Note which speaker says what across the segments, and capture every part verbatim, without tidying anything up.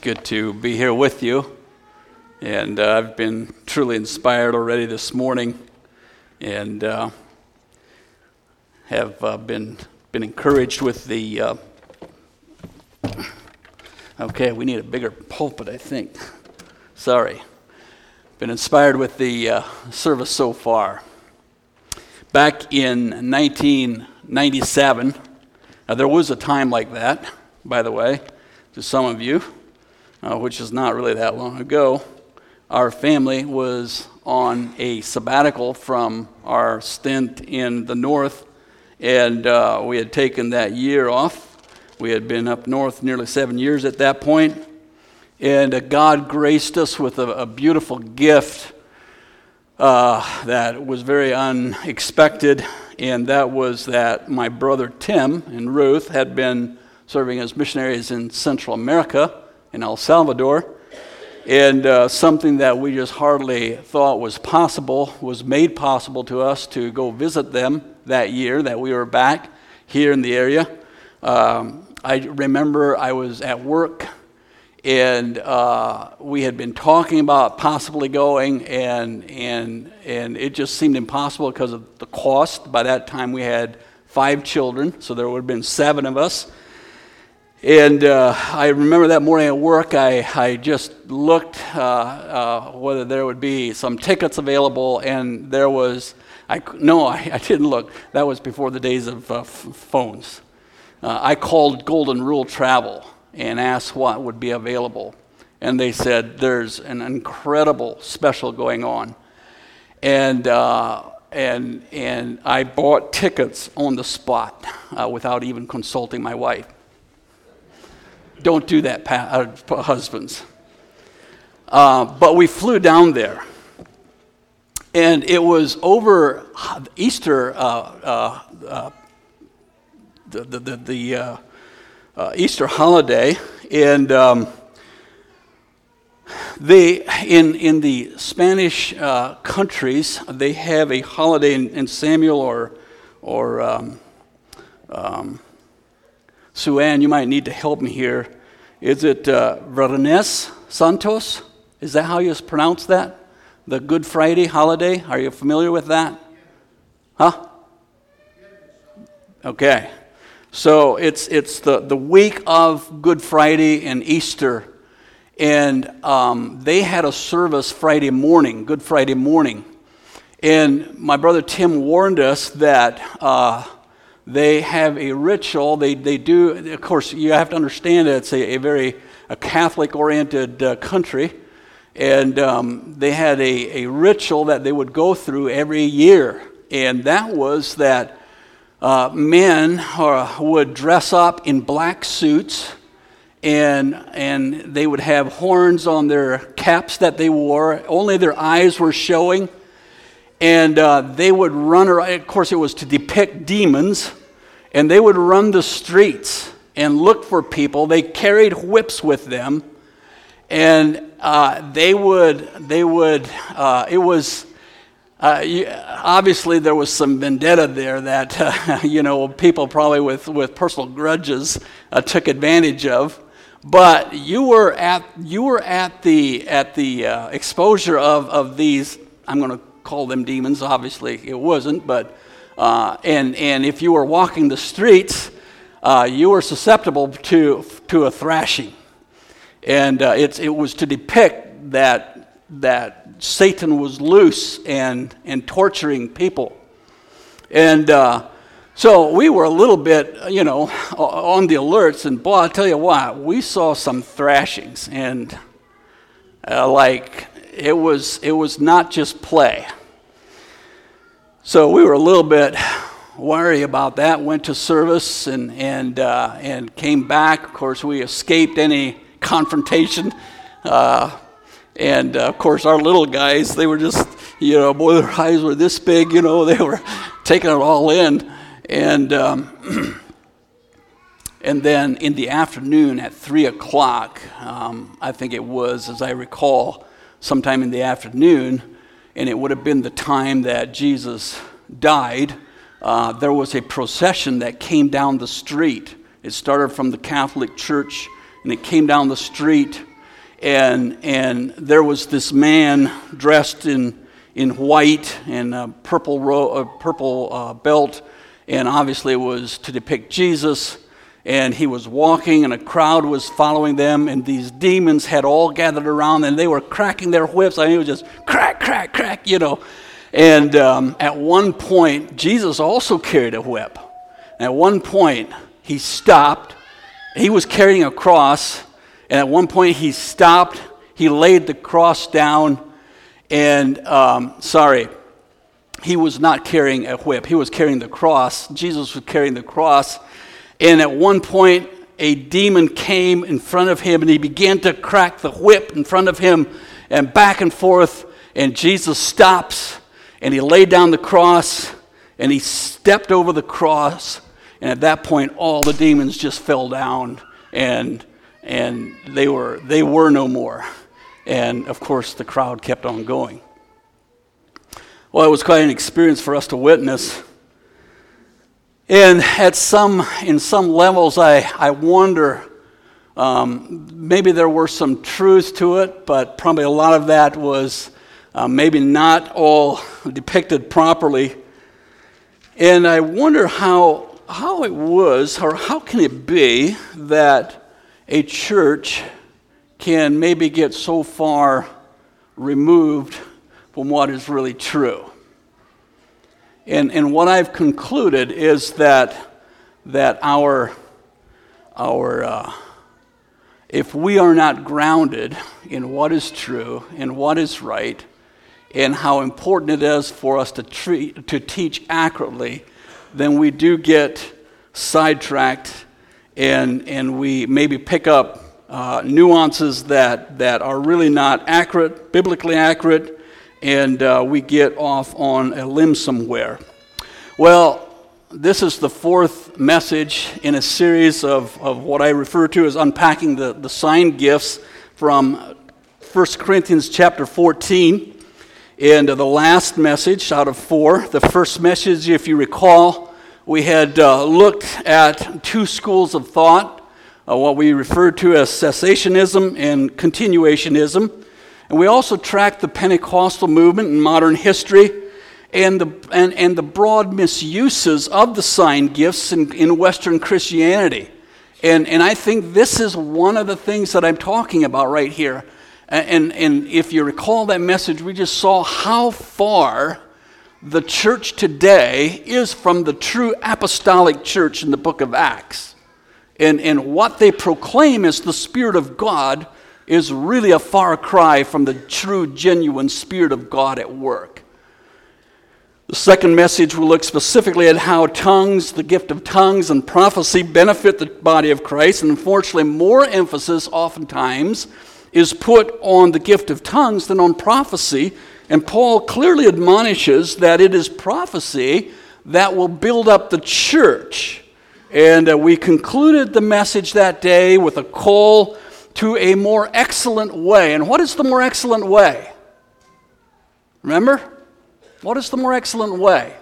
Speaker 1: Good to be here with you, and uh, I've been truly inspired already this morning, and uh, have uh, been been encouraged with the. Uh, okay, we need a bigger pulpit, I think. Sorry, been inspired with the uh, service so far. Back in nineteen ninety-seven, uh, there was a time like that, by the way, to some of you. Uh, which is not really that long ago. Our family was on a sabbatical from our stint in the north, and uh, we had taken that year off. We had been up north nearly seven years at that point, and uh, God graced us with a, a beautiful gift uh, that was very unexpected, and that was that my brother Tim and Ruth had been serving as missionaries in Central America, in El Salvador, and uh, something that we just hardly thought was possible was made possible to us to go visit them that year that we were back here in the area. Um, I remember I was at work, and uh, we had been talking about possibly going, and and and it just seemed impossible because of the cost. By that time, we had five children, so there would have been seven of us. And uh, I remember that morning at work, I, I just looked uh, uh, whether there would be some tickets available, and there was, I, no, I, I didn't look. That was before the days of uh, f- phones. Uh, I called Golden Rule Travel and asked what would be available. And they said, there's an incredible special going on. And uh, and and I bought tickets on the spot uh, without even consulting my wife. Don't do that, pa- uh, husbands. Uh, but we flew down there, and it was over Easter, uh, uh, uh, the the the, the uh, uh, Easter holiday, and um, they in in the Spanish uh, countries they have a holiday, in, in Samuel or or. Um, um, Sue Ann, you might need to help me here. Is it uh, Viernes Santos? Is that how you pronounce that? The Good Friday holiday? Are you familiar with that? Huh? Okay. So it's it's the, the week of Good Friday and Easter. And um, they had a service Friday morning, Good Friday morning. And my brother Tim warned us that... Uh, They have a ritual. They they do. Of course, you have to understand that it's a, a very a Catholic-oriented uh, country, and um, they had a, a ritual that they would go through every year, and that was that uh, men uh, would dress up in black suits, and and they would have horns on their caps that they wore. Only their eyes were showing. And uh, they would run around. Of course, it was to depict demons. And they would run the streets and look for people. They carried whips with them. And uh, they would, they would, uh, it was, uh, obviously there was some vendetta there that, uh, you know, people probably with, with personal grudges uh, took advantage of. But you were at, you were at the, at the uh, exposure of, of these, I'm going to call them demons. Obviously it wasn't, but uh, and and if you were walking the streets, uh, you were susceptible to to a thrashing, and uh, it's it was to depict that that Satan was loose and and torturing people, and uh, so we were a little bit, you know, on the alerts. And boy, I tell you what, we saw some thrashings, and uh, like. It was it was not just play. So we were a little bit worried about that. Went to service and and uh, and came back. Of course, we escaped any confrontation. Uh, and uh, of course, our little guys, they were just, you know, boy, their eyes were this big. You know, they were taking it all in. And um, and then in the afternoon at three o'clock, um, I think it was, as I recall, sometime in the afternoon, and it would have been the time that Jesus died, uh, there was a procession that came down the street. It started from the Catholic Church, and it came down the street and and there was this man dressed in in white and a purple ro- a purple uh, belt, and obviously it was to depict Jesus. And he was walking, and a crowd was following them, and these demons had all gathered around, and they were cracking their whips. I mean, it was just crack, crack, crack, you know. And um, at one point, Jesus also carried a whip. And at one point, he stopped. He was carrying a cross, and at one point, he stopped. He laid the cross down, and, um, sorry, he was not carrying a whip. He was carrying the cross. Jesus was carrying the cross. And at one point, a demon came in front of him, and he began to crack the whip in front of him, and back and forth. And Jesus stops, and he laid down the cross, and he stepped over the cross. And at that point, all the demons just fell down, and and they were they were no more. And of course, the crowd kept on going. Well, it was quite an experience for us to witness. And at some, in some levels, I, I wonder, um, maybe there were some truth to it, but probably a lot of that was uh, maybe not all depicted properly. And I wonder how, how it was, or how can it be that a church can maybe get so far removed from what is really true. And and what I've concluded is that that our our uh, if we are not grounded in what is true and what is right, and how important it is for us to treat to teach accurately, then we do get sidetracked, and and we maybe pick up uh, nuances that that are really not accurate, biblically accurate. And uh, we get off on a limb somewhere. Well, this is the fourth message in a series of, of what I refer to as unpacking the, the sign gifts from First Corinthians chapter fourteen. And uh, the last message out of four, the first message, if you recall, we had uh, looked at two schools of thought, uh, what we referred to as cessationism and continuationism. And we also tracked the Pentecostal movement in modern history and the and, and the broad misuses of the sign gifts in, in Western Christianity. And and I think this is one of the things that I'm talking about right here. And, and if you recall that message, we just saw how far the church today is from the true apostolic church in the book of Acts. And, and what they proclaim as the Spirit of God is really a far cry from the true, genuine Spirit of God at work. The second message will look specifically at how tongues, the gift of tongues and prophecy benefit the body of Christ. And unfortunately, more emphasis oftentimes is put on the gift of tongues than on prophecy. And Paul clearly admonishes that it is prophecy that will build up the church. And uh, we concluded the message that day with a call to a more excellent way. And what is the more excellent way? Remember? What is the more excellent way?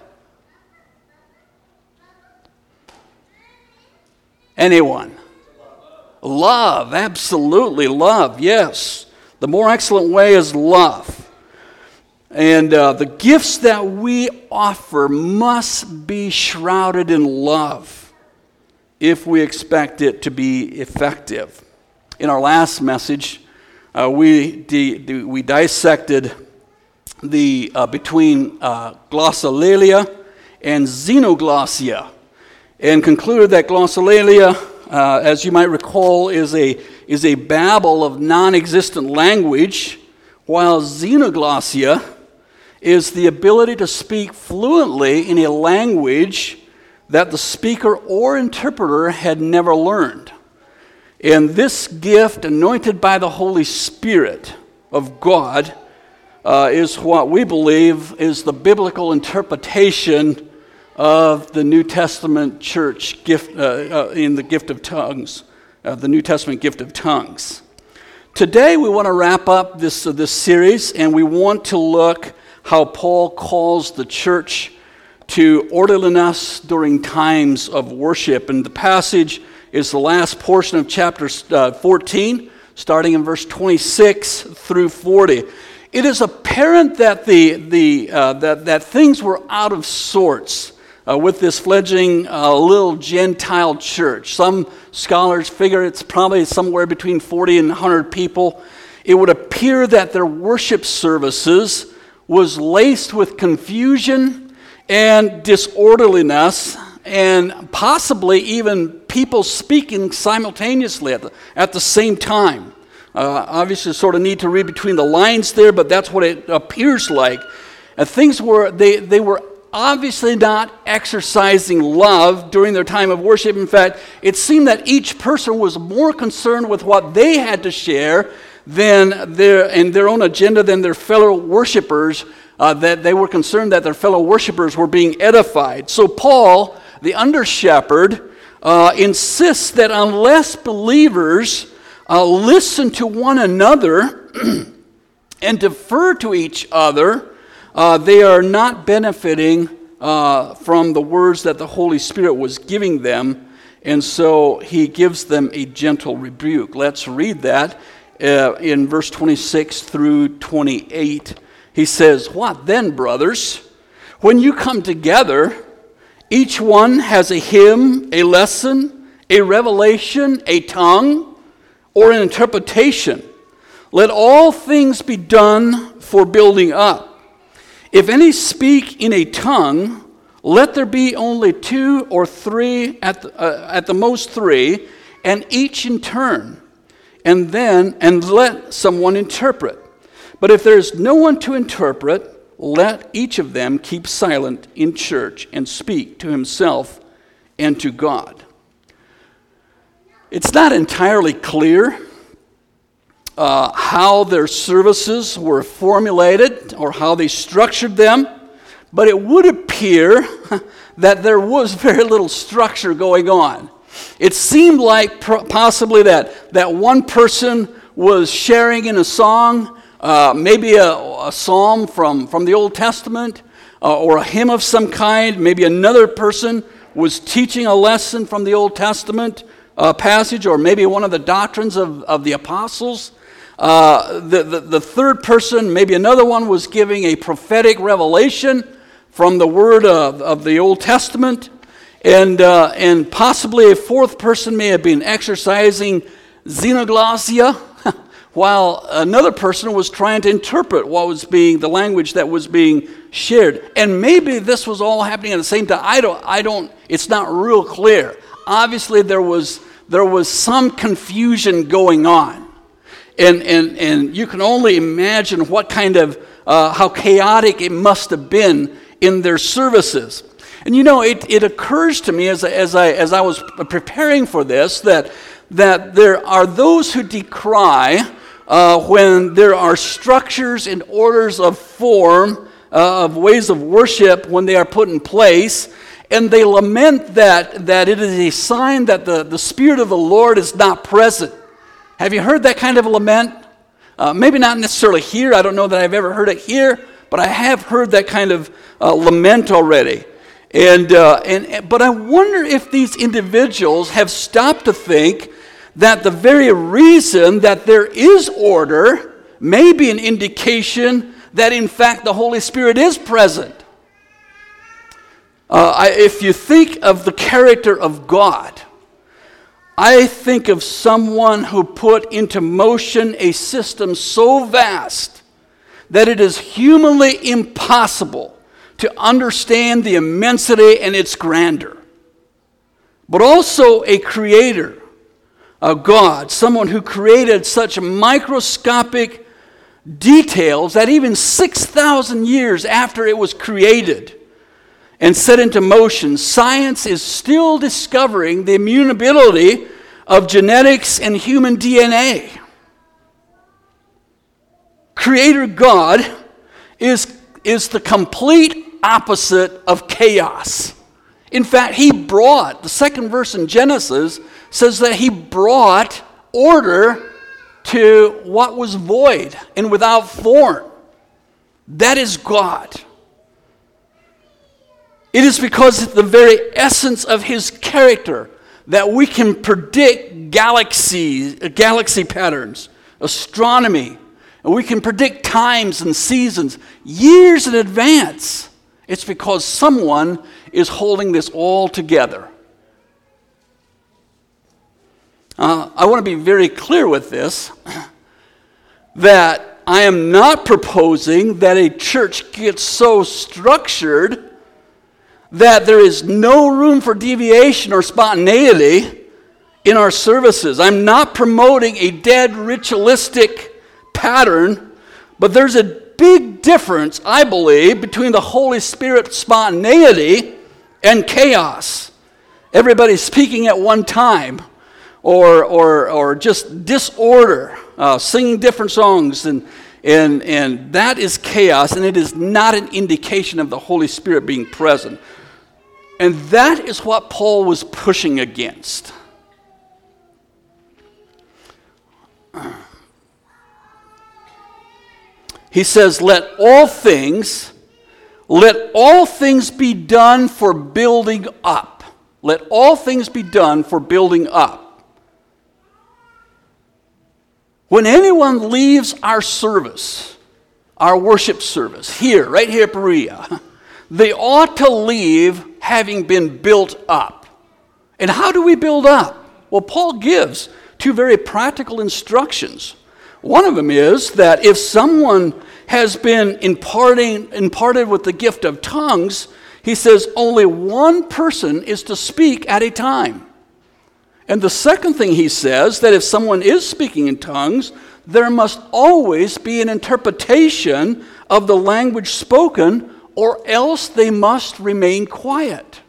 Speaker 1: Anyone? Love, absolutely, love, yes. The more excellent way is love. And uh, the gifts that we offer must be shrouded in love if we expect it to be effective. In our last message, uh, we de- we dissected the uh, between uh, glossolalia and xenoglossia, and concluded that glossolalia, uh, as you might recall, is a is a babble of non-existent language, while xenoglossia is the ability to speak fluently in a language that the speaker or interpreter had never learned. And this gift, anointed by the Holy Spirit of God, uh, is what we believe is the biblical interpretation of the New Testament church gift uh, uh, in the gift of tongues, uh, the New Testament gift of tongues. Today we want to wrap up this uh, this series, and we want to look how Paul calls the church to orderliness during times of worship. And the passage is the last portion of chapter uh, fourteen, starting in verse twenty-six through forty. It is apparent that the the uh, that that things were out of sorts uh, with this fledgling uh, little Gentile church. Some scholars figure it's probably somewhere between forty and one hundred people. It would appear that their worship services was laced with confusion and disorderliness, and possibly even people speaking simultaneously at the, at the same time. Uh, obviously, sort of need to read between the lines there, but that's what it appears like. And things were, they, they were obviously not exercising love during their time of worship. In fact, it seemed that each person was more concerned with what they had to share than their, and their own agenda than their fellow worshipers, uh, that they were concerned that their fellow worshipers were being edified. So Paul, the under-shepherd, uh, insists that unless believers Uh, listen to one another and defer to each other, uh, they are not benefiting uh, from the words that the Holy Spirit was giving them, and so he gives them a gentle rebuke. Let's read that uh, in verse twenty-six through twenty-eight. He says, "What then, brothers? When you come together, each one has a hymn, a lesson, a revelation, a tongue, or an interpretation. Let all things be done for building up. If any speak in a tongue, let there be only two or three, at the, uh, at the most three, and each in turn, and then, and let someone interpret. But if there is no one to interpret, let each of them keep silent in church and speak to himself and to God." It's not entirely clear uh, how their services were formulated or how they structured them, but it would appear that there was very little structure going on. It seemed like pro- possibly that, that one person was sharing in a song, uh, maybe a, a psalm from, from the Old Testament, uh, or a hymn of some kind. Maybe another person was teaching a lesson from the Old Testament Uh, passage, or maybe one of the doctrines of, of the apostles. Uh, the, the, the third person, maybe another one, was giving a prophetic revelation from the word of, of the Old Testament. And, uh, and possibly a fourth person may have been exercising xenoglossia, while another person was trying to interpret what was being, the language that was being shared. And maybe this was all happening at the same time. I don't, I don't, it's not real clear. Obviously, there was there was some confusion going on, and and and you can only imagine what kind of uh, how chaotic it must have been in their services. And you know, it, it occurs to me as as I as I was preparing for this that that there are those who decry uh, when there are structures and orders of form uh, of ways of worship when they are put in place. And they lament that, that it is a sign that the, the Spirit of the Lord is not present. Have you heard that kind of a lament? Uh, maybe not necessarily here. I don't know that I've ever heard it here, but I have heard that kind of uh, lament already. And, uh, and but I wonder if these individuals have stopped to think that the very reason that there is order may be an indication that in fact the Holy Spirit is present. Uh, I, if you think of the character of God, I think of someone who put into motion a system so vast that it is humanly impossible to understand the immensity and its grandeur. But also a creator, a God, someone who created such microscopic details that even six thousand years after it was created and set into motion, science is still discovering the immutability of genetics and human D N A. Creator God is, is the complete opposite of chaos. In fact, he brought, the second verse in Genesis says that he brought order to what was void and without form. That is God. It is because of the very essence of his character that we can predict galaxies, galaxy patterns, astronomy, and we can predict times and seasons years in advance. It's because someone is holding this all together. Uh, I want to be very clear with this, that I am not proposing that a church gets so structured that there is no room for deviation or spontaneity in our services. I'm not promoting a dead ritualistic pattern, but there's a big difference, I believe, between the Holy Spirit spontaneity and chaos. Everybody speaking at one time, or or or just disorder, uh, singing different songs, and and and that is chaos, and it is not an indication of the Holy Spirit being present. And that is what Paul was pushing against. He says, let all things, let all things be done for building up. Let all things be done for building up. When anyone leaves our service, our worship service, here, right here at Berea, they ought to leave having been built up. And how do we build up? Well, Paul gives two very practical instructions. One of them is that if someone has been imparting, imparted with the gift of tongues, he says only one person is to speak at a time. And the second thing he says, that if someone is speaking in tongues, there must always be an interpretation of the language spoken, or else they must remain quiet.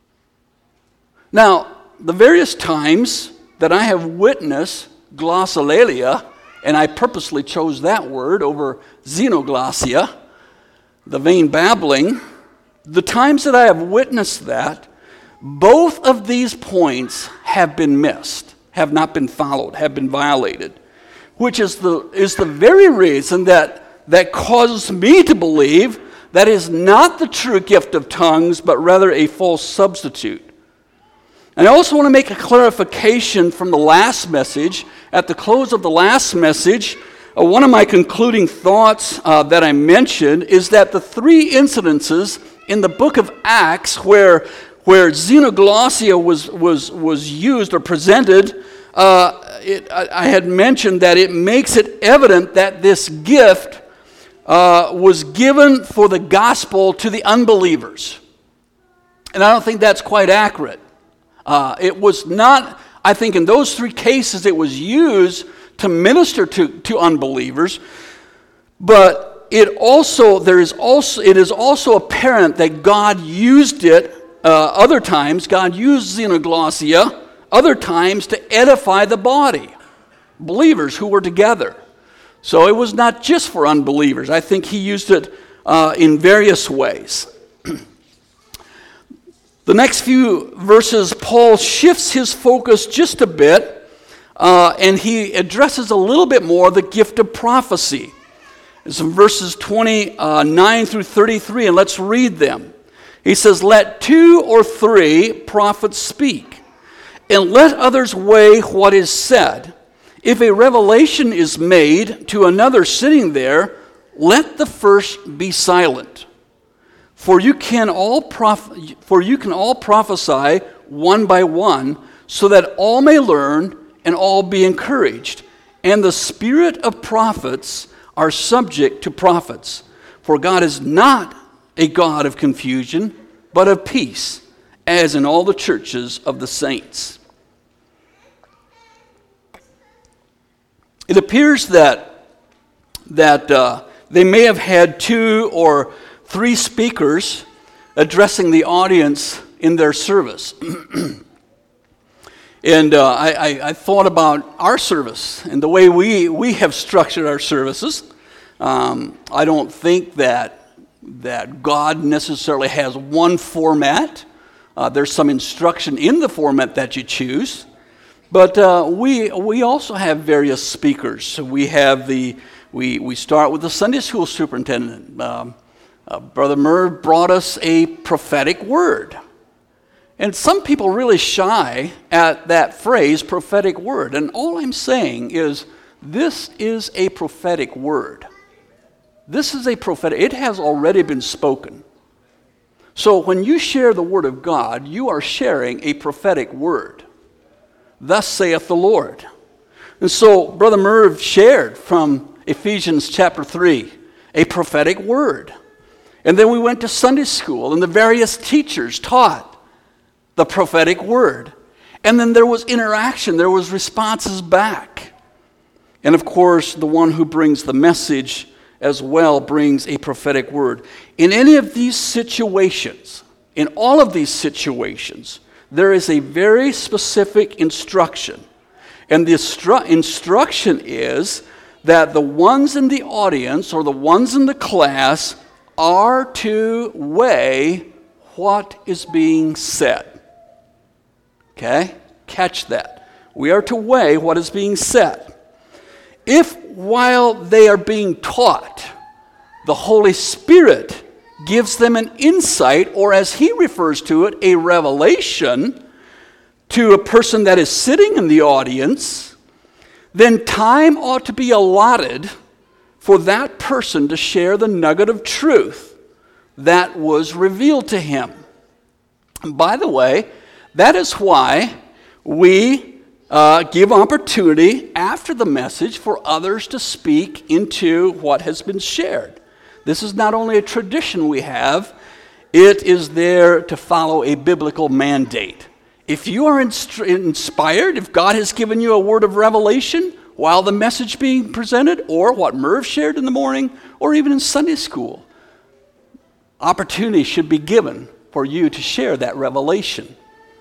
Speaker 1: Now, the various times that I have witnessed glossolalia, and I purposely chose that word over xenoglossia, the vain babbling, the times that I have witnessed that, both of these points have been missed, have not been followed, have been violated, which is the is the very reason that, that causes me to believe that is not the true gift of tongues, but rather a false substitute. And I also want to make a clarification from the last message. At the close of the last message, uh, one of my concluding thoughts uh, that I mentioned is that the three incidences in the book of Acts where, where xenoglossia was, was, was used or presented, uh, it, I, I had mentioned that it makes it evident that this gift Uh, was given for the gospel to the unbelievers. And I don't think that's quite accurate. Uh, it was not, I think in those three cases it was used to minister to, to unbelievers, but it also, there is also, it is also apparent that God used it uh, other times, God used xenoglossia other times to edify the body, believers who were together. So it was not just for unbelievers. I think he used it uh, in various ways. The next few verses, Paul shifts his focus just a bit, uh, and he addresses a little bit more the gift of prophecy. It's in verses twenty-nine through thirty-three, and let's read them. He says, let two or three prophets speak, and let others weigh what is said. If a revelation is made to another sitting there, let the first be silent. For you can all proph- for you can all prophesy one by one, so that all may learn and all be encouraged. And the spirit of prophets are subject to prophets. For God is not a God of confusion, but of peace, as in all the churches of the saints. It appears that, that uh, they may have had two or three speakers addressing the audience in their service. And uh, I, I, I thought about our service and the way we, we have structured our services. Um, I don't think that, that God necessarily has one format. Uh, there's some instruction in the format that you choose. But uh, we we also have various speakers. So we have the we we start with the Sunday school superintendent. Um, uh, Brother Murr brought us a prophetic word, And some people really shy at that phrase, prophetic word. And all I'm saying is, this is a prophetic word. This is a prophetic, it has already been spoken. So when you share the word of God, you are sharing a prophetic word. Thus saith the Lord. And so Brother Merv shared from Ephesians chapter three, a prophetic word. And then we went to Sunday school, and the various teachers taught the prophetic word. And then there was interaction, there was responses back. And of course, the one who brings the message as well brings a prophetic word. In any of these situations, in all of these situations, there is a very specific instruction. And the instru- instruction is that the ones in the audience or the ones in the class are to weigh what is being said. Okay? Catch that. We are to weigh what is being said. If while they are being taught, the Holy Spirit gives them an insight, or as he refers to it, a revelation to a person that is sitting in the audience, then time ought to be allotted for that person to share the nugget of truth that was revealed to him. And by the way, that is why we uh, give opportunity after the message for others to speak into what has been shared. This is not only a tradition we have, it is there to follow a biblical mandate. If you are inst- inspired, if God has given you a word of revelation while the message being presented, or what Merv shared in the morning, or even in Sunday school, opportunity should be given for you to share that revelation.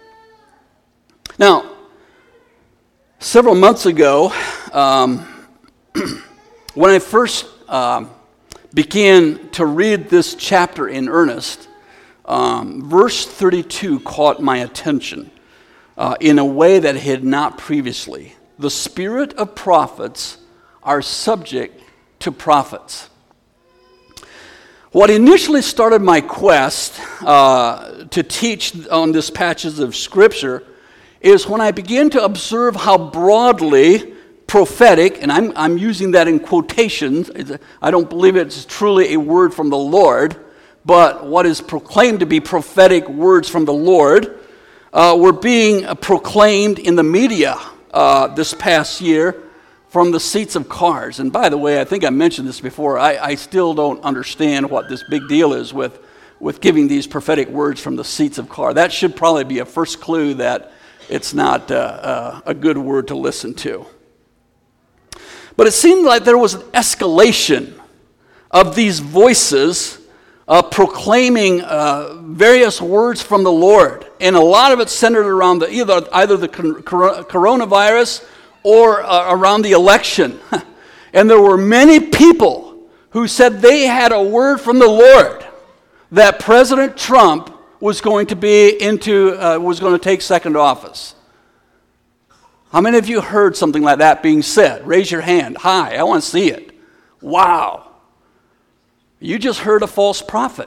Speaker 1: Now, several months ago, um, when I first um, began to read this chapter in earnest, um, verse thirty-two caught my attention uh, in a way that it had not previously. The spirit of prophets are subject to prophets. What initially started my quest uh, to teach on this passage of Scripture is when I began to observe how broadly prophetic, and I'm, I'm using that in quotations, I don't believe it's truly a word from the Lord, but what is proclaimed to be prophetic words from the Lord uh, were being proclaimed in the media uh, this past year from the seats of cars. And by the way, I think I mentioned this before, I, I still don't understand what this big deal is with, with giving these prophetic words from the seats of car. That should probably be a first clue that it's not uh, uh, a good word to listen to. But it seemed like there was an escalation of these voices uh, proclaiming uh, various words from the Lord. And a lot of it centered around the, either, either the coronavirus or uh, around the election. And there were many people who said they had a word from the Lord that President Trump was going to be into, uh, was going to take second office. How many of you heard something like that being said? Raise your hand. Hi, I want to see it. Wow. You just heard a false prophet.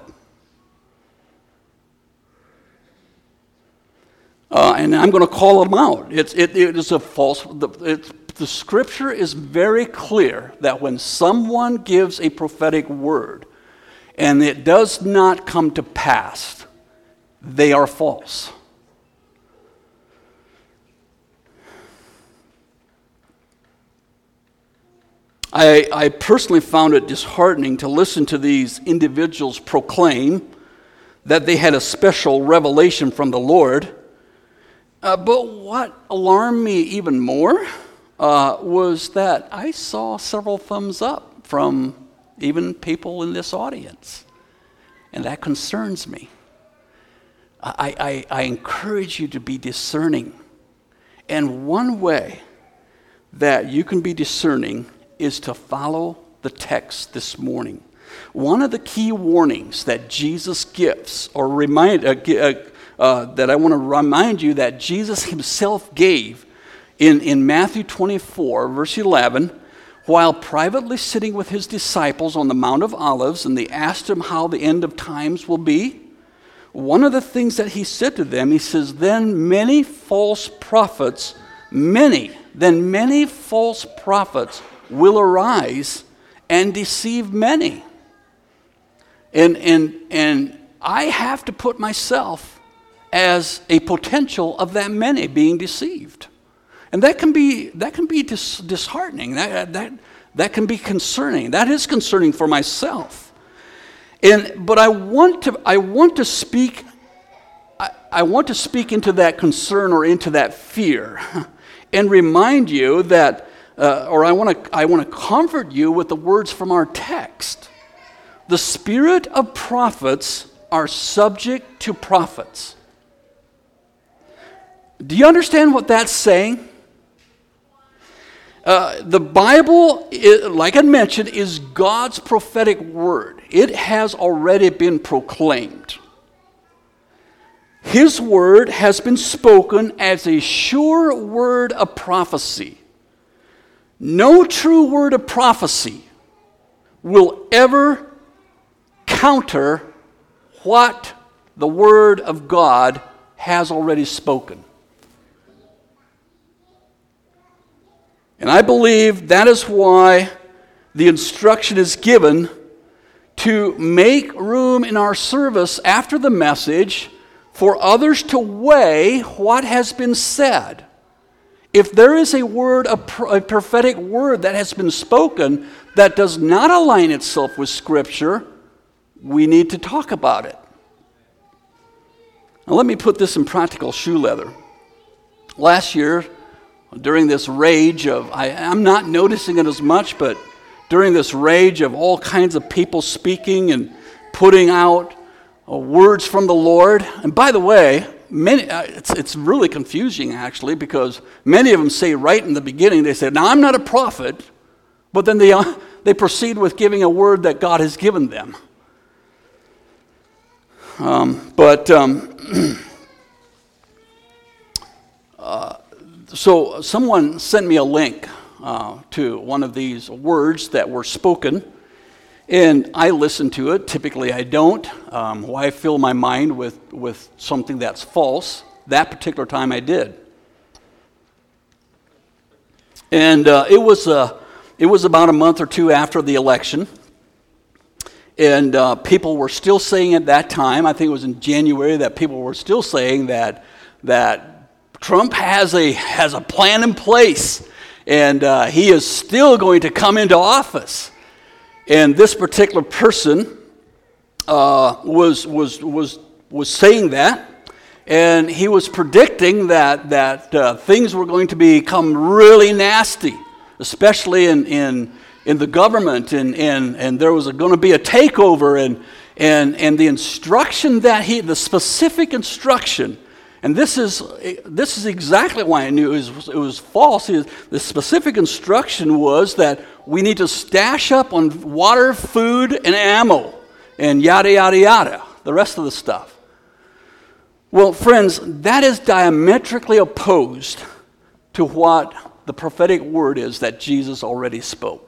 Speaker 1: Uh, and I'm going to call them out. It's, it, it is a false, the, it's, the Scripture is very clear that when someone gives a prophetic word and it does not come to pass, they are false. I, I personally found it disheartening to listen to these individuals proclaim that they had a special revelation from the Lord. Uh, but what alarmed me even more uh, was that I saw several thumbs up from even people in this audience. And that concerns me. I, I, I encourage you to be discerning. And one way that you can be discerning is to follow the text this morning. One of the key warnings that Jesus gives, or remind, uh, uh, uh, that I want to remind you that Jesus himself gave in, in Matthew twenty-four, verse eleven, while privately sitting with his disciples on the Mount of Olives, and they asked him how the end of times will be. one of the things that he said to them, he says, then many false prophets, many, then many false prophets will arise and deceive many. And, and, and I have to put myself as a potential of that many being deceived. And that can be, that can be dis- disheartening. That, that, that can be concerning. That is concerning for myself. And, but I want to, I want to speak, I, I want to speak into that concern or into that fear and remind you that, uh, or I want to, I want to comfort you with the words from our text. The spirit of prophets are subject to prophets. Do you understand what that's saying? Uh, the Bible, is, like I mentioned, is God's prophetic word. It has already been proclaimed. His word has been spoken as a sure word of prophecy. No true word of prophecy will ever counter what the word of God has already spoken. And I believe that is why the instruction is given to make room in our service after the message for others to weigh what has been said. If there is a word, a, a prophetic word that has been spoken that does not align itself with Scripture, we need to talk about it. Now let me put this in practical shoe leather. Last year, during this rage of, I, I'm not noticing it as much, but during this rage of all kinds of people speaking and putting out uh, words from the Lord, and by the way, many uh, it's, it's really confusing actually, because many of them say right in the beginning, they say, now I'm not a prophet, but then they, uh, they proceed with giving a word that God has given them. Um, but um, uh, so someone sent me a link uh, to one of these words that were spoken, and I listened to it. Typically I don't. Um, why fill my mind with, with something that's false? That particular time I did. And uh, it was uh, it was about a month or two after the election. And uh, people were still saying at that time, I think it was in January, that people were still saying that that Trump has a has a plan in place, and uh, he is still going to come into office. And this particular person uh, was was was was saying that, and he was predicting that that uh, things were going to become really nasty, especially in in. in the government, and, and, and there was going to be a takeover, and, and, and the instruction that he, the specific instruction, and this is this is exactly why I knew it was, it was false. The specific instruction was that we need to stash up on water, food, and ammo, and yada, yada, yada, the rest of the stuff. Well, friends, that is diametrically opposed to what the prophetic word is that Jesus already spoke.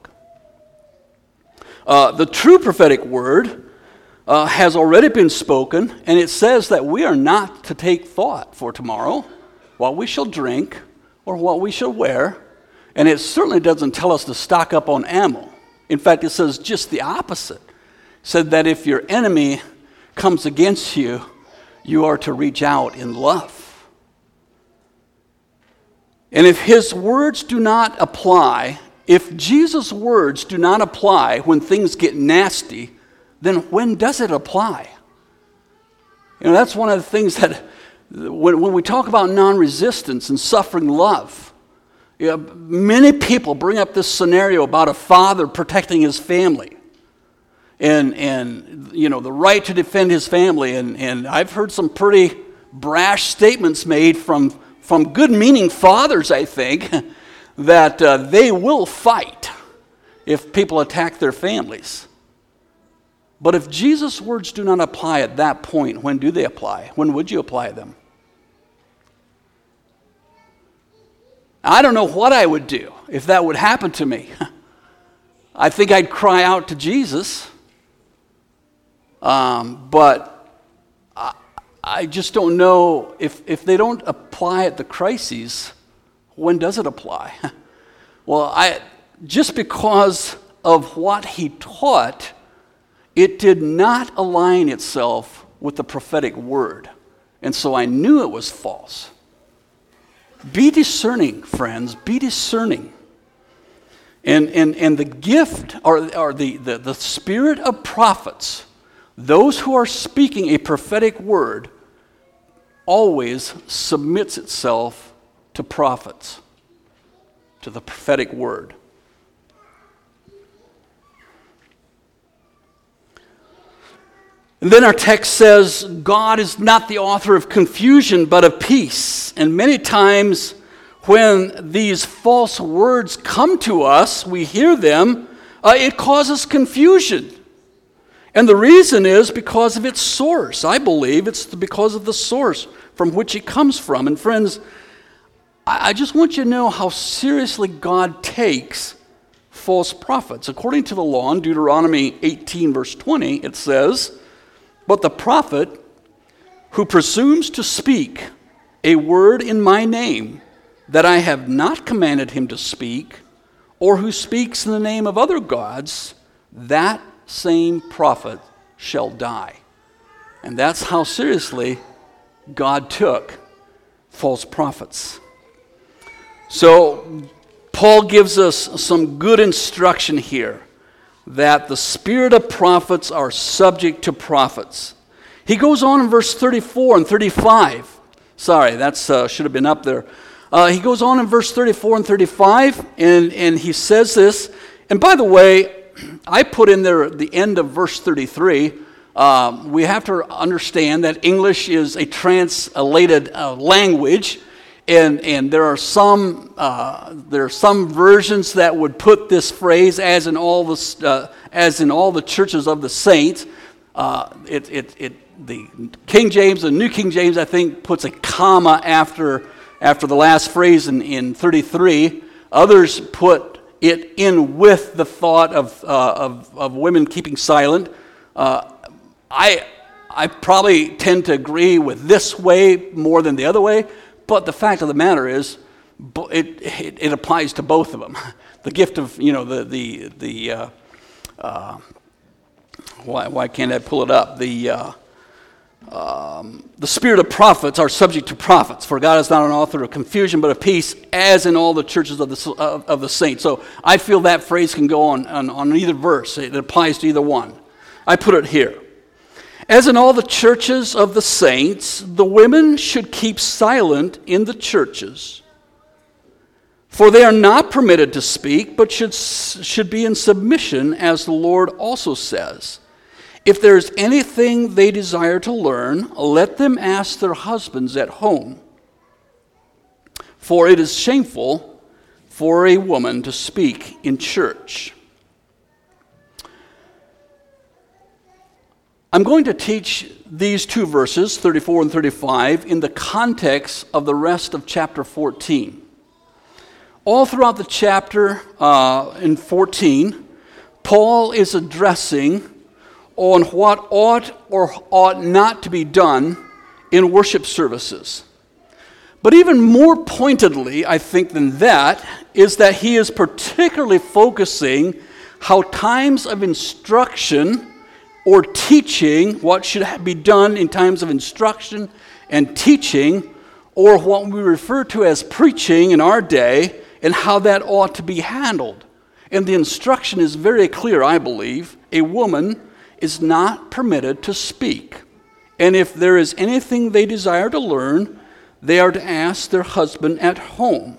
Speaker 1: Uh, the true prophetic word uh, has already been spoken, and it says that we are not to take thought for tomorrow, what we shall drink, or what we shall wear, and it certainly doesn't tell us to stock up on ammo. In fact, it says just the opposite. It said that if your enemy comes against you, you are to reach out in love. And if his words do not apply, if Jesus' words do not apply when things get nasty, then when does it apply? You know, that's one of the things that, when, when we talk about non-resistance and suffering love, you know, many people bring up this scenario about a father protecting his family and, and you know, the right to defend his family. And, and I've heard some pretty brash statements made from, from good-meaning fathers, I think, that uh, they will fight if people attack their families. But if Jesus' words do not apply at that point, when do they apply? When would you apply them? I don't know what I would do if that would happen to me. I think I'd cry out to Jesus. Um, but I, I just don't know if, if they don't apply at the crises, when does it apply? Well, I just because of what he taught, it did not align itself with the prophetic word. And so I knew it was false. Be discerning, friends. Be discerning. And, and, and the gift, or, or the, the, the spirit of prophets, those who are speaking a prophetic word, always submits itself to prophets, to the prophetic word. And then our text says, God is not the author of confusion, but of peace. And many times when these false words come to us, we hear them, uh, it causes confusion. And the reason is because of its source. I believe it's because of the source from which it comes from. And friends, I, I just want you to know how seriously God takes false prophets. According to the law in Deuteronomy eighteen, verse twenty, it says, "But the prophet who presumes to speak a word in my name that I have not commanded him to speak, or who speaks in the name of other gods, that same prophet shall die." And that's how seriously God took false prophets. So Paul gives us some good instruction here, that the spirit of prophets are subject to prophets. He goes on in verse thirty-four and thirty-five. Sorry, that's uh, should have been up there. Uh, he goes on in verse thirty-four and thirty-five, and, and he says this. And by the way, I put in there the end of verse thirty-three. Um, we have to understand that English is a translated uh, language, and and there are some uh, there are some versions that would put this phrase as in all the uh, as in all the churches of the saints. Uh, it it it the King James, the New King James, I think, puts a comma after after the last phrase in, in thirty-three. Others put it in with the thought of uh, of, of women keeping silent. Uh, I I probably tend to agree with this way more than the other way, but the fact of the matter is, it it, it applies to both of them. The gift of, you know, the the the uh, uh, why why can't I pull it up? The uh, um, the spirit of prophets are subject to prophets, for God is not an author of confusion, but of peace, as in all the churches of the of, of the saints. So I feel that phrase can go on, on on either verse. It applies to either one. I put it here. As in all the churches of the saints, the women should keep silent in the churches, for they are not permitted to speak, but should, should be in submission, as the Lord also says. If there is anything they desire to learn, let them ask their husbands at home, for it is shameful for a woman to speak in church. I'm going to teach these two verses, thirty-four and thirty-five, in the context of the rest of chapter fourteen. All throughout the chapter uh, in fourteen, Paul is addressing on what ought or ought not to be done in worship services. But even more pointedly, I think, than that, is that he is particularly focusing how times of instruction or teaching, what should be done in times of instruction and teaching, or what we refer to as preaching in our day, and how that ought to be handled. And the instruction is very clear, I believe. A woman is not permitted to speak. And if there is anything they desire to learn, they are to ask their husband at home.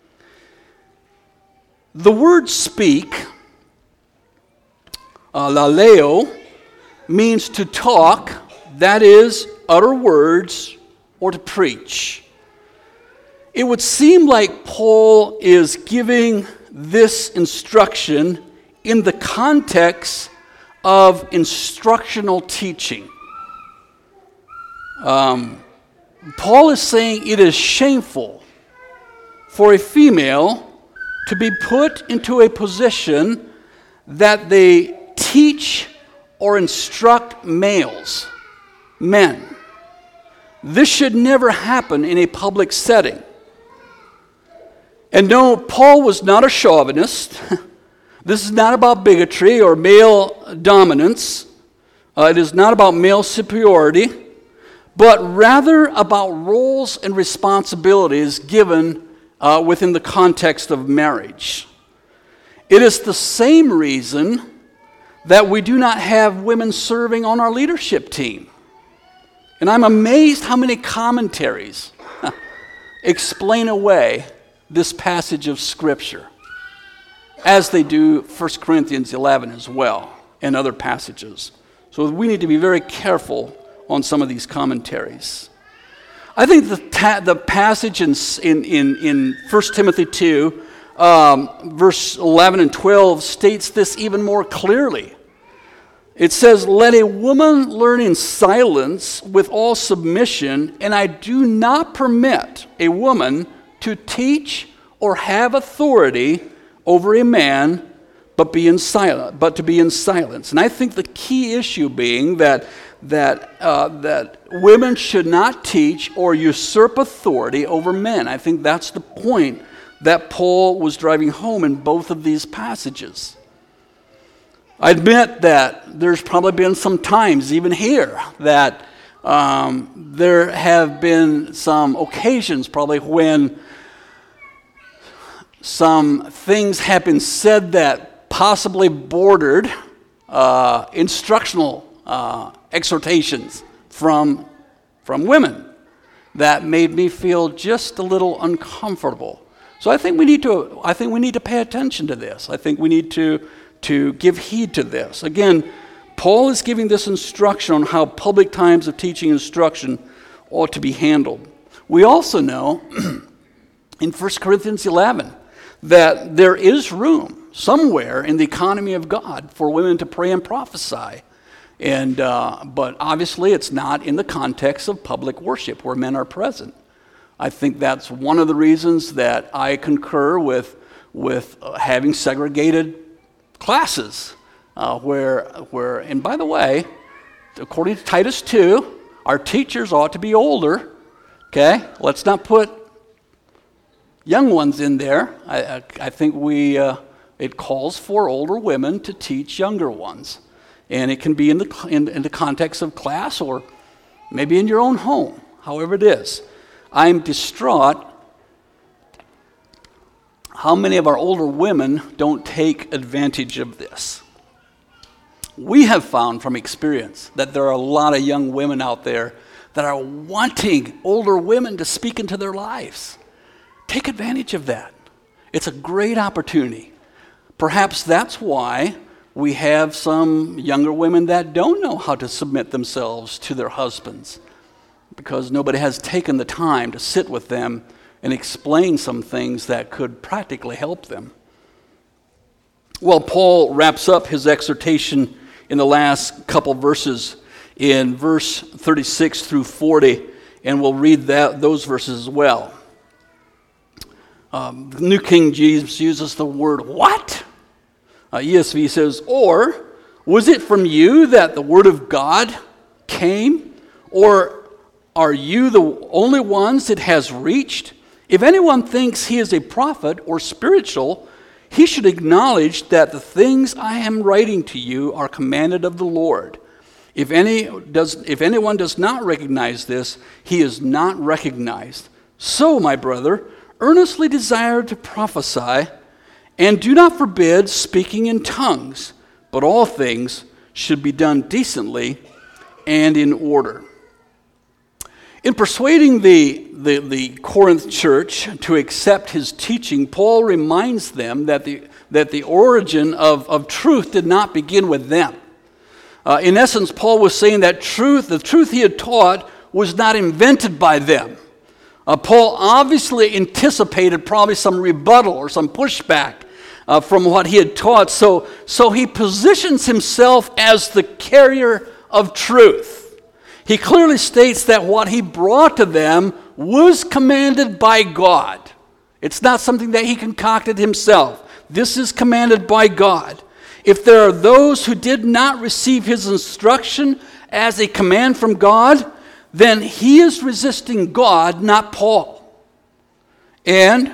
Speaker 1: The word speak, uh, laleo, means to talk, that is, utter words, or to preach. It would seem like Paul is giving this instruction in the context of instructional teaching. Um, Paul is saying it is shameful for a female to be put into a position that they teach or instruct males, men. This should never happen in a public setting. And no, Paul was not a chauvinist. This is not about bigotry or male dominance. Uh, it is not about male superiority, but rather about roles and responsibilities given uh, within the context of marriage. It is the same reason that we do not have women serving on our leadership team. And I'm amazed how many commentaries explain away this passage of Scripture, as they do First Corinthians eleven as well, and other passages. So we need to be very careful on some of these commentaries. I think the ta- the passage in in in, in First Timothy two, um, verse eleven and twelve states this even more clearly. It says, "Let a woman learn in silence with all submission, and I do not permit a woman to teach or have authority over a man, but be in silence, but to be in silence." And I think the key issue being that that uh, that women should not teach or usurp authority over men. I think that's the point that Paul was driving home in both of these passages. I admit that there's probably been some times, even here, that um, there have been some occasions probably when some things have been said that possibly bordered uh, instructional uh, exhortations from, from women that made me feel just a little uncomfortable. So I think we need to I think we need to pay attention to this. I think we need to to give heed to this. Again, Paul is giving this instruction on how public times of teaching instruction ought to be handled. We also know in First Corinthians eleven that there is room somewhere in the economy of God for women to pray and prophesy. And uh, but obviously it's not in the context of public worship where men are present. I think that's one of the reasons that I concur with, with uh, having segregated classes uh, where, where, and by the way, according to Titus two, our teachers ought to be older, okay? Let's not put young ones in there. I, I, I think we, uh, it calls for older women to teach younger ones. And it can be in the, in, in the context of class or maybe in your own home, however it is. I'm distraught how many of our older women don't take advantage of this. We have found from experience that there are a lot of young women out there that are wanting older women to speak into their lives. Take advantage of that. It's a great opportunity. Perhaps that's why we have some younger women that don't know how to submit themselves to their husbands, because nobody has taken the time to sit with them and explain some things that could practically help them. Well, Paul wraps up his exhortation in the last couple verses in verse thirty-six through forty, and we'll read that those verses as well. Um, the New King James uses the word "what?" Uh, E S V says, "Or was it from you that the word of God came? Or are you the only ones it has reached? If anyone thinks he is a prophet or spiritual, he should acknowledge that the things I am writing to you are commanded of the Lord. If any does, if anyone does not recognize this, he is not recognized. So, my brother, earnestly desire to prophesy, and do not forbid speaking in tongues, but all things should be done decently and in order." In persuading the, the, the Corinth church to accept his teaching, Paul reminds them that the, that the origin of, of truth did not begin with them. Uh, in essence, Paul was saying that truth, the truth he had taught, was not invented by them. Uh, Paul obviously anticipated probably some rebuttal or some pushback uh, from what he had taught, so, so he positions himself as the carrier of truth. He clearly states that what he brought to them was commanded by God. It's not something that he concocted himself. This is commanded by God. If there are those who did not receive his instruction as a command from God, then he is resisting God, not Paul. And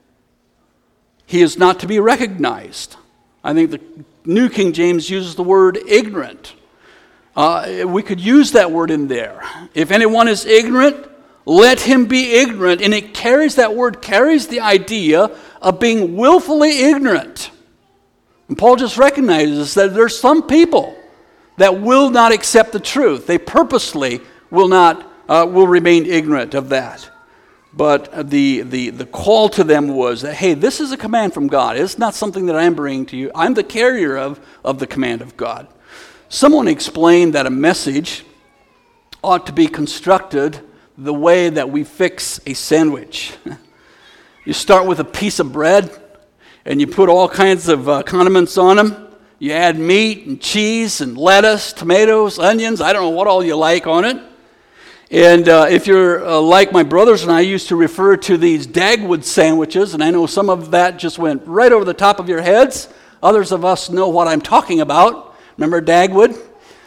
Speaker 1: he is not to be recognized. I think the New King James uses the word ignorant. Uh, we could use that word in there. If anyone is ignorant, let him be ignorant. And it carries, that word carries the idea of being willfully ignorant. And Paul just recognizes that there's some people that will not accept the truth. They purposely will not, uh, will remain ignorant of that. But the, the, the call to them was that, hey, this is a command from God. It's not something that I'm bringing to you. I'm the carrier of, of the command of God. Someone explained that a message ought to be constructed the way that we fix a sandwich. You start with a piece of bread, and you put all kinds of uh, condiments on them. You add meat and cheese and lettuce, tomatoes, onions. I don't know what all you like on it. And uh, if you're uh, like my brothers and I used to refer to these Dagwood sandwiches, and I know some of that just went right over the top of your heads. Others of us know what I'm talking about. Remember Dagwood?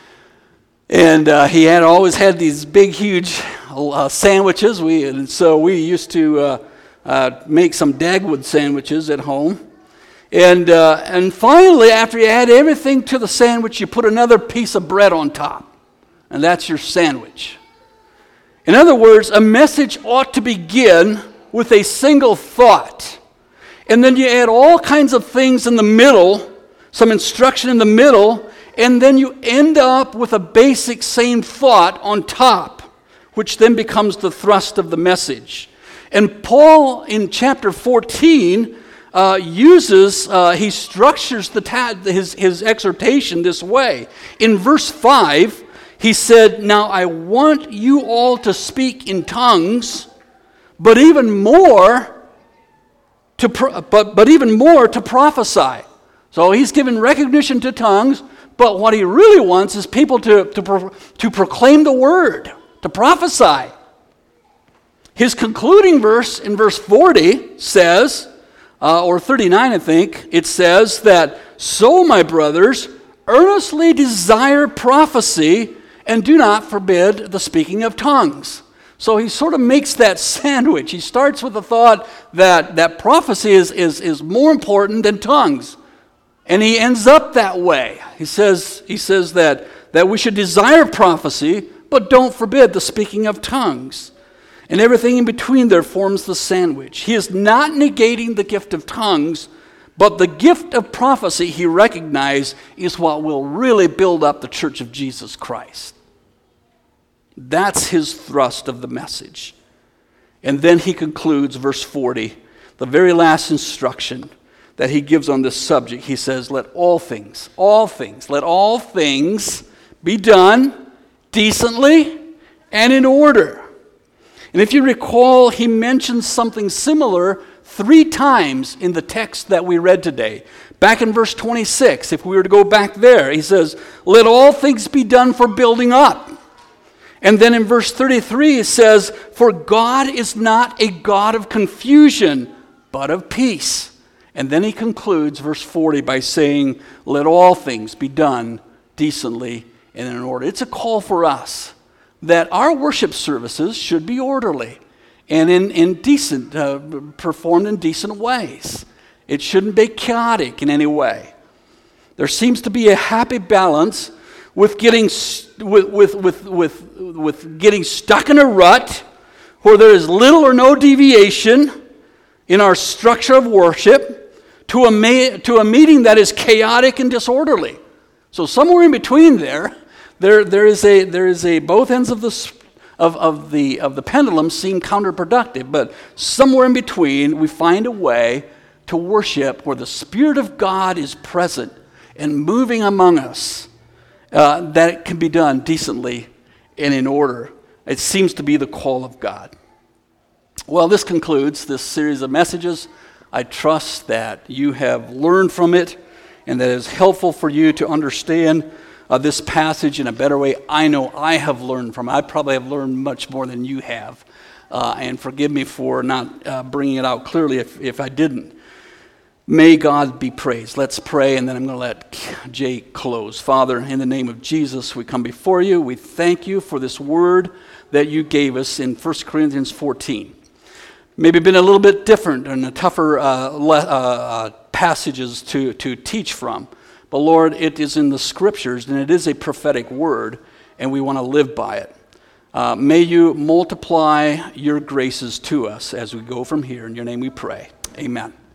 Speaker 1: And uh, he had always had these big, huge uh, sandwiches. We and so we used to uh, uh, make some Dagwood sandwiches at home. And uh, and finally, after you add everything to the sandwich, you put another piece of bread on top, and that's your sandwich. In other words, a message ought to begin with a single thought. And then you add all kinds of things in the middle, some instruction in the middle, and then you end up with a basic same thought on top, which then becomes the thrust of the message. And Paul, in chapter fourteen, uh, uses, uh, he structures the ta- his, his exhortation this way. In verse five, he said, now I want you all to speak in tongues, but even more to pro- but, but even more to prophesy. So he's given recognition to tongues, but what he really wants is people to, to, pro- to proclaim the word, to prophesy. His concluding verse in verse forty says, uh, or thirty-nine I think, it says that, so my brothers, earnestly desire prophecy, and do not forbid the speaking of tongues. So he sort of makes that sandwich. He starts with the thought that, that prophecy is, is, is more important than tongues. And he ends up that way. He says, he says that, that we should desire prophecy, but don't forbid the speaking of tongues. And everything in between there forms the sandwich. He is not negating the gift of tongues, but the gift of prophecy he recognized is what will really build up the church of Jesus Christ. That's his thrust of the message. And then he concludes, verse forty, the very last instruction that he gives on this subject. He says, let all things, all things, let all things be done decently and in order. And if you recall, he mentions something similar three times in the text that we read today. Back in verse twenty-six, if we were to go back there, he says, let all things be done for building up. And then in verse thirty-three, it says, for God is not a God of confusion, but of peace. And then he concludes verse forty by saying, let all things be done decently and in order. It's a call for us that our worship services should be orderly and in, in decent, uh, performed in decent ways. It shouldn't be chaotic in any way. There seems to be a happy balance with getting with with with with, with getting stuck in a rut where there is little or no deviation in our structure of worship to a ma- to a meeting that is chaotic and disorderly. So somewhere in between there, there there is a there is a both ends of the of of the of the pendulum seem counterproductive, but somewhere in between we find a way to worship where the Spirit of God is present and moving among us. Uh, that it can be done decently and in order. It seems to be the call of God. Well, this concludes this series of messages. I trust that you have learned from it and that it is helpful for you to understand uh, this passage in a better way. I know I have learned from it. I probably have learned much more than you have. Uh, and forgive me for not uh, bringing it out clearly if, if I didn't. May God be praised. Let's pray, and then I'm going to let Jay close. Father, in the name of Jesus, we come before you. We thank you for this word that you gave us in First Corinthians fourteen. Maybe been a little bit different and a tougher uh, le- uh, passages to, to teach from. But Lord, it is in the scriptures and it is a prophetic word, and we want to live by it. Uh, may you multiply your graces to us as we go from here. In your name we pray. Amen.